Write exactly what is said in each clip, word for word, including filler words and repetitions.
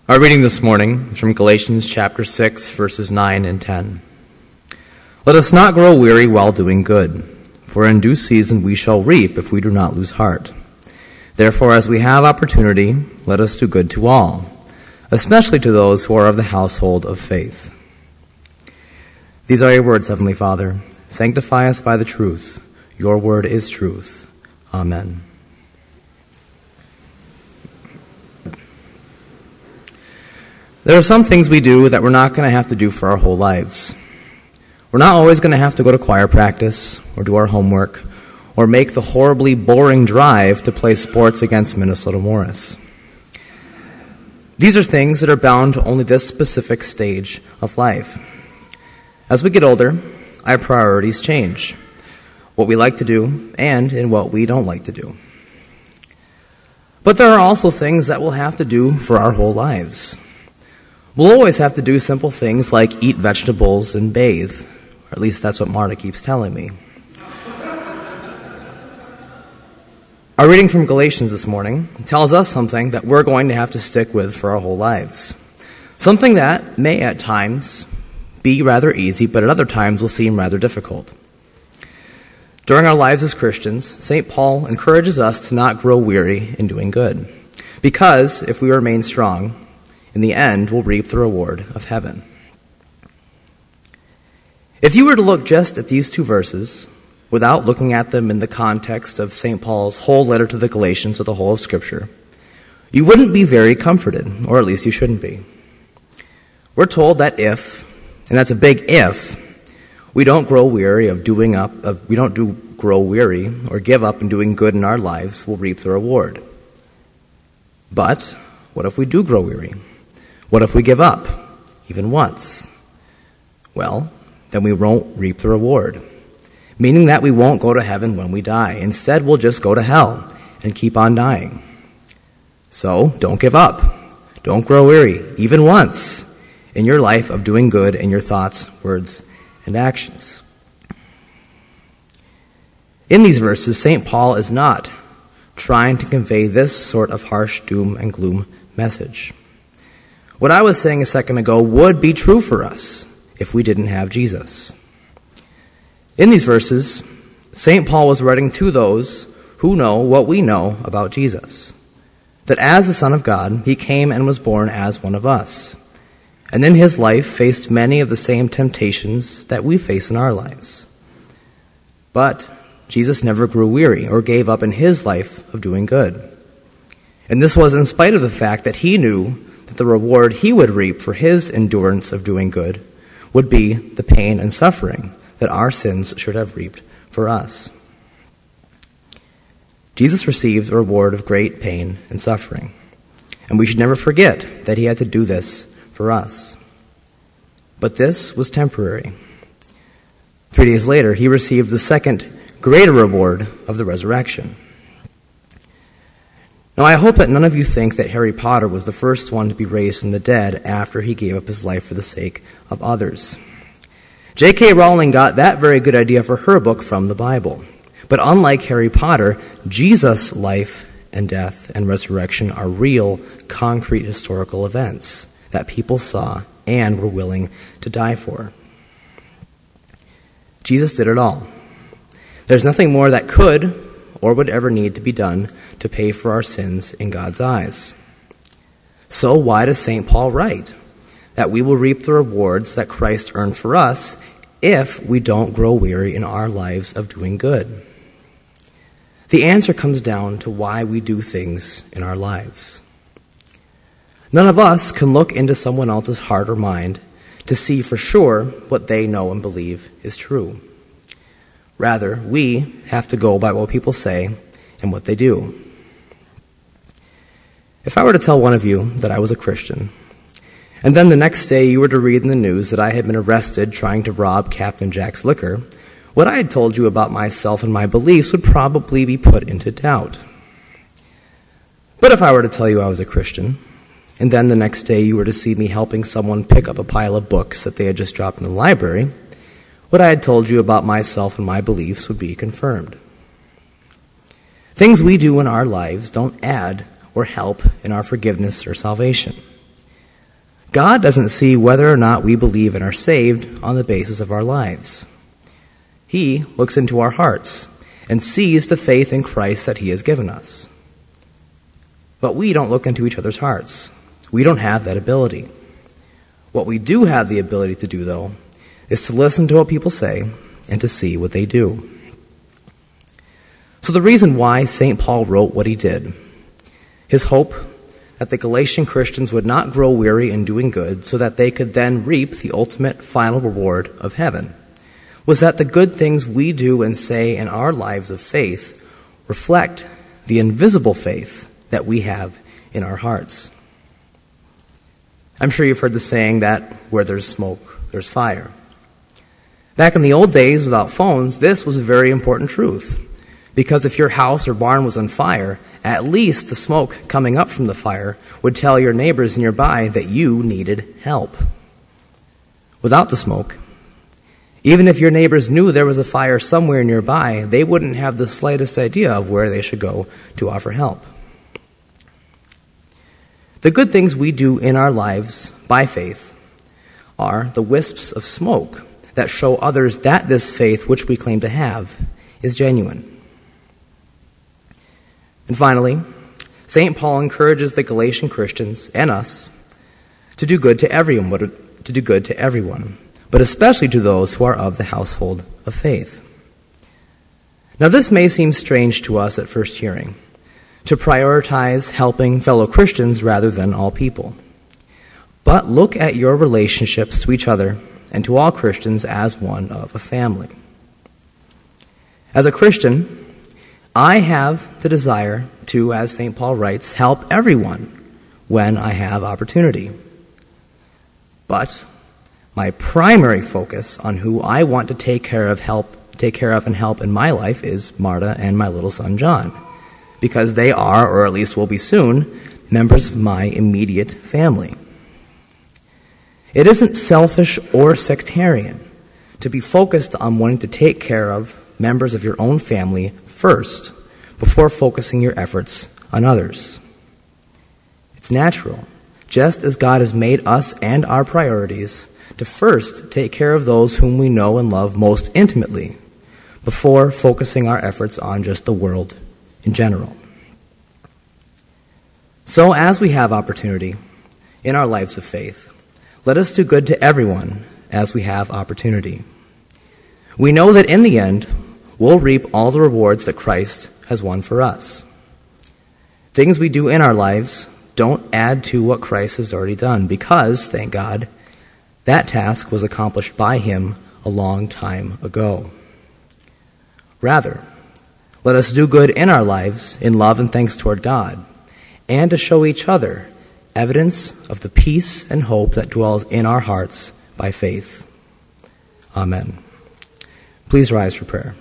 Our reading this morning is from Galatians chapter six, verses nine and ten. Let us not grow weary while doing good, for in due season we shall reap if we do not lose heart. Therefore, as we have opportunity, let us do good to all, especially to those who are of the household of faith. These are your words, Heavenly Father. Sanctify us by the truth. Your word is truth. Amen. There are some things we do that we're not going to have to do for our whole lives. We're not always going to have to go to choir practice or do our homework or make the horribly boring drive to play sports against Minnesota Morris. These are things that are bound to only this specific stage of life. As we get older, our priorities change, what we like to do and in what we don't like to do. But there are also things that we'll have to do for our whole lives. We'll always have to do simple things like eat vegetables and bathe, or at least that's what Marta keeps telling me. Our reading from Galatians this morning tells us something that we're going to have to stick with for our whole lives. Something that may at times be rather easy, but at other times will seem rather difficult. During our lives as Christians, Saint Paul encourages us to not grow weary in doing good, because if we remain strong, in the end, we'll reap the reward of heaven. If you were to look just at these two verses, without looking at them in the context of Saint Paul's whole letter to the Galatians or the whole of Scripture, you wouldn't be very comforted, or at least you shouldn't be. We're told that if, and that's a big if, we don't grow weary of doing up, of, we don't do grow weary or give up in doing good in our lives, we'll reap the reward. But what if we do grow weary? What if we give up, even once? Well, then we won't reap the reward, meaning that we won't go to heaven when we die. Instead, we'll just go to hell and keep on dying. So, don't give up. Don't grow weary, even once, in your life of doing good in your thoughts, words, and actions. In these verses, Saint Paul is not trying to convey this sort of harsh doom and gloom message. What I was saying a second ago would be true for us if we didn't have Jesus. In these verses, Saint Paul was writing to those who know what we know about Jesus, that as the Son of God, he came and was born as one of us, and in his life faced many of the same temptations that we face in our lives. But Jesus never grew weary or gave up in his life of doing good. And this was in spite of the fact that he knew that the reward he would reap for his endurance of doing good would be the pain and suffering that our sins should have reaped for us. Jesus received a reward of great pain and suffering, and we should never forget that he had to do this for us. But this was temporary. Three days later, he received the second greater reward of the resurrection. Now, I hope that none of you think that Harry Potter was the first one to be raised from the dead after he gave up his life for the sake of others. J K Rowling got that very good idea for her book from the Bible. But unlike Harry Potter, Jesus' life and death and resurrection are real, concrete historical events that people saw and were willing to die for. Jesus did it all. There's nothing more that could or would ever need to be done to pay for our sins in God's eyes. So why does Saint Paul write that we will reap the rewards that Christ earned for us if we don't grow weary in our lives of doing good? The answer comes down to why we do things in our lives. None of us can look into someone else's heart or mind to see for sure what they know and believe is true. Rather, we have to go by what people say and what they do. If I were to tell one of you that I was a Christian, and then the next day you were to read in the news that I had been arrested trying to rob Captain Jack's liquor, what I had told you about myself and my beliefs would probably be put into doubt. But if I were to tell you I was a Christian, and then the next day you were to see me helping someone pick up a pile of books that they had just dropped in the library, what I had told you about myself and my beliefs would be confirmed. Things we do in our lives don't add or help in our forgiveness or salvation. God doesn't see whether or not we believe and are saved on the basis of our lives. He looks into our hearts and sees the faith in Christ that he has given us. But we don't look into each other's hearts. We don't have that ability. What we do have the ability to do, though, is to listen to what people say and to see what they do. So the reason why Saint Paul wrote what he did, his hope that the Galatian Christians would not grow weary in doing good so that they could then reap the ultimate final reward of heaven, was that the good things we do and say in our lives of faith reflect the invisible faith that we have in our hearts. I'm sure you've heard the saying that where there's smoke, there's fire. Back in the old days without phones, this was a very important truth, because if your house or barn was on fire, at least the smoke coming up from the fire would tell your neighbors nearby that you needed help. Without the smoke, even if your neighbors knew there was a fire somewhere nearby, they wouldn't have the slightest idea of where they should go to offer help. The good things we do in our lives by faith are the wisps of smoke that show others that this faith which we claim to have is genuine. And finally, Saint Paul encourages the Galatian Christians and us to do good to everyone, to do good to everyone, but especially to those who are of the household of faith. Now, this may seem strange to us at first hearing, to prioritize helping fellow Christians rather than all people. But look at your relationships to each other and to all Christians as one of a family. As a Christian, I have the desire to, as Saint Paul writes, help everyone when I have opportunity. But my primary focus on who I want to take care of, help, take care of and help in my life is Marta and my little son John, because they are, or at least will be soon, members of my immediate family. It isn't selfish or sectarian to be focused on wanting to take care of members of your own family first before focusing your efforts on others. It's natural, just as God has made us and our priorities, to first take care of those whom we know and love most intimately before focusing our efforts on just the world in general. So as we have opportunity in our lives of faith, let us do good to everyone as we have opportunity. We know that in the end, we'll reap all the rewards that Christ has won for us. Things we do in our lives don't add to what Christ has already done because, thank God, that task was accomplished by him a long time ago. Rather, let us do good in our lives in love and thanks toward God, and to show each other evidence of the peace and hope that dwells in our hearts by faith. Amen. Please rise for prayer.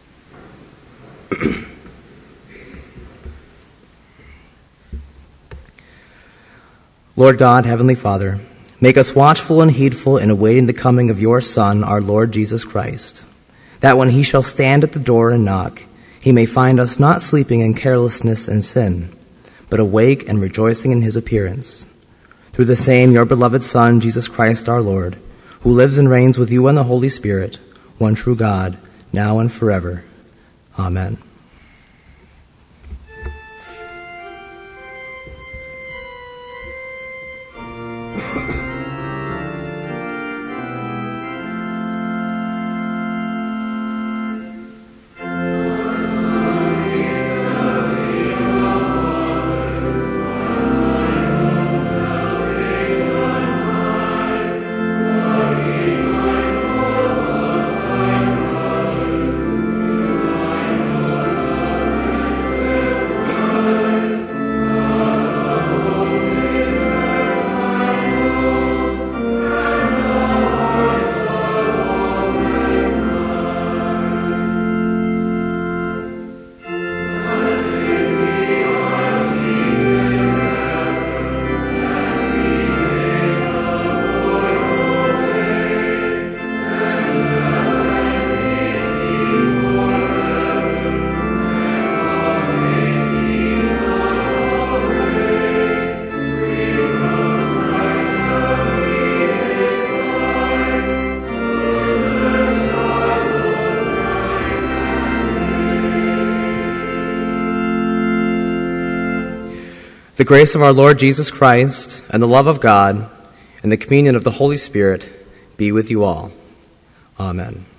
Lord God, Heavenly Father, make us watchful and heedful in awaiting the coming of your Son, our Lord Jesus Christ, that when he shall stand at the door and knock, he may find us not sleeping in carelessness and sin, but awake and rejoicing in his appearance. Through the same your beloved Son, Jesus Christ our Lord, who lives and reigns with you and the Holy Spirit, one true God, now and forever. Amen. Oh The grace of our Lord Jesus Christ, and the love of God, and the communion of the Holy Spirit be with you all. Amen.